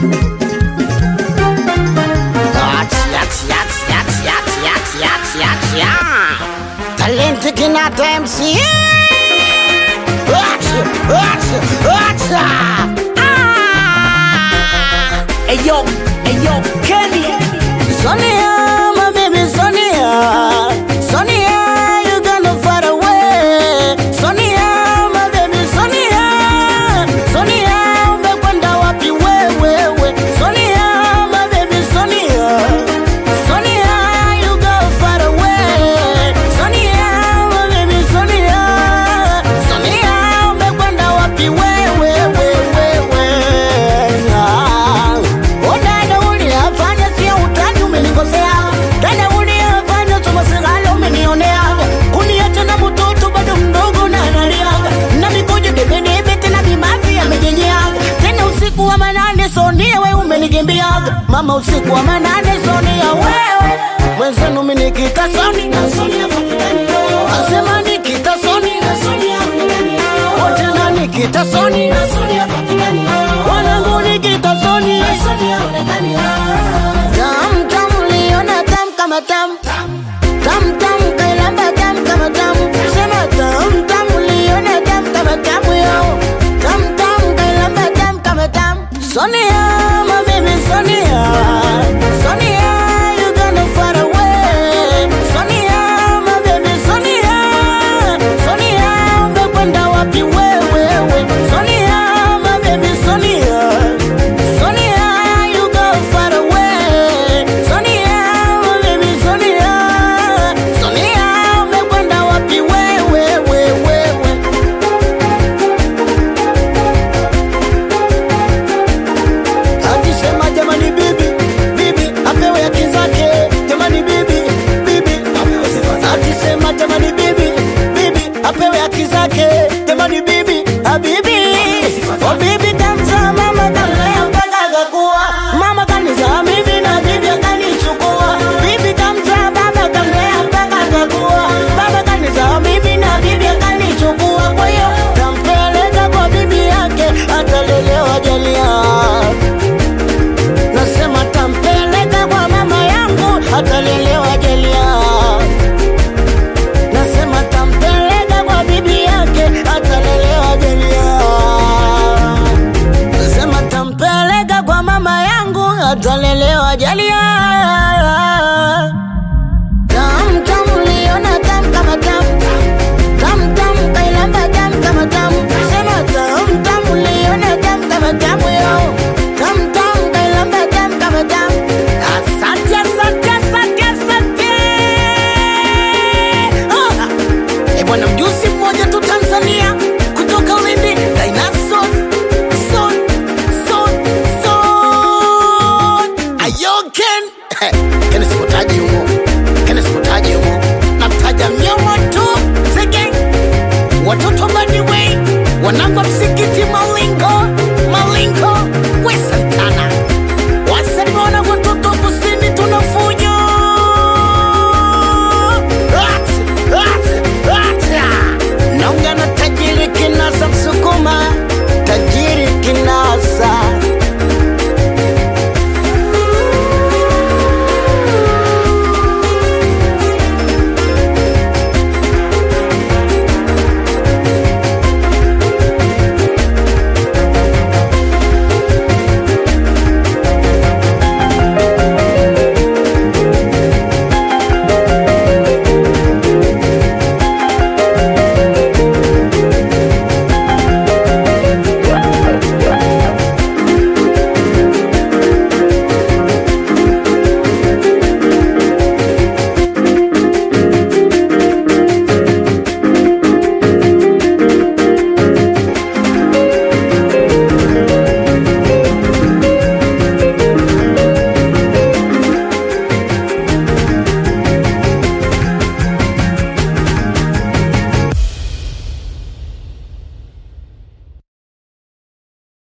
Talenti Kinata MC. Ayo, Kenny. Sonia, my baby Sonia. Sonia, you gonna far away. Sonia, my baby Sonia. Sonia, umekwenda wapi wewe? Sonia, my baby Sonia. Sonia, you go far away. Sonia, my baby Sonia. Sonia, umekwenda wapi wewe? Unafanya sio utani, umenikosea. Tena unafanya choma sigalo, umenionea. Kuniacha na mtoto bado mdogo na analia. Na mikojo debedebe tena mimafi amejenyea. Tena usiku wa manane Sonia wewe umenikimbia. Mama usiku wa manane Sonia wewe. Mwenzenu mimi nikita Sonia na Sonia kapitani. Asema nikita Sonia na Sonia kapitani. Wote na nikita Sonia na Sonia kapitani. Wanangu nikita Sonia na Sonia kapitani. Tam tam liona tam kama tam. Tam tam kailamba tam kama tam. Sema tam tam liona tam kama tam yo. Tam tam kailamba tam kama tam. Sonia, my baby Sonia. Sonia, you gonna far away. Sonia, my baby Sonia. Sonia, umekwenda wapi wewe? Sonia, my baby Sonia. Sonia, you go far away. Sonia, my baby Sonia. Sonia, umekwenda wapi wewe? Akisema jamani bibi apewe haki zake. Jamani bibi akisema jamani bibi apewe haki zake. Jamani bibi habibi oh bibi kamza mama kamlea mpaka akakuwa. Mama kanizaa mimi na bibi akanichukua. Bibi kamza baba kamlea mpaka akakuwa. Baba kanizaa mimi na bibi akanichukua. Kwa hiyo tampeleka kwa bibi yake atalelewa jalia. Nasema tampeleka kwa mama yangu atalelewa jalia. Nasema tampeleka kwa bibi yake atalelewa jalia. Nasema tampeleka kwa mama yangu atalelewa jalia.